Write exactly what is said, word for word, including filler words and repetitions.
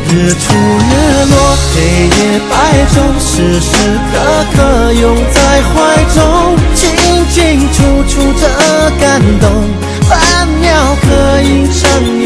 日出日落，黑夜白昼，时时刻刻拥在怀中，清清楚楚这感动，伴鸟可吟唱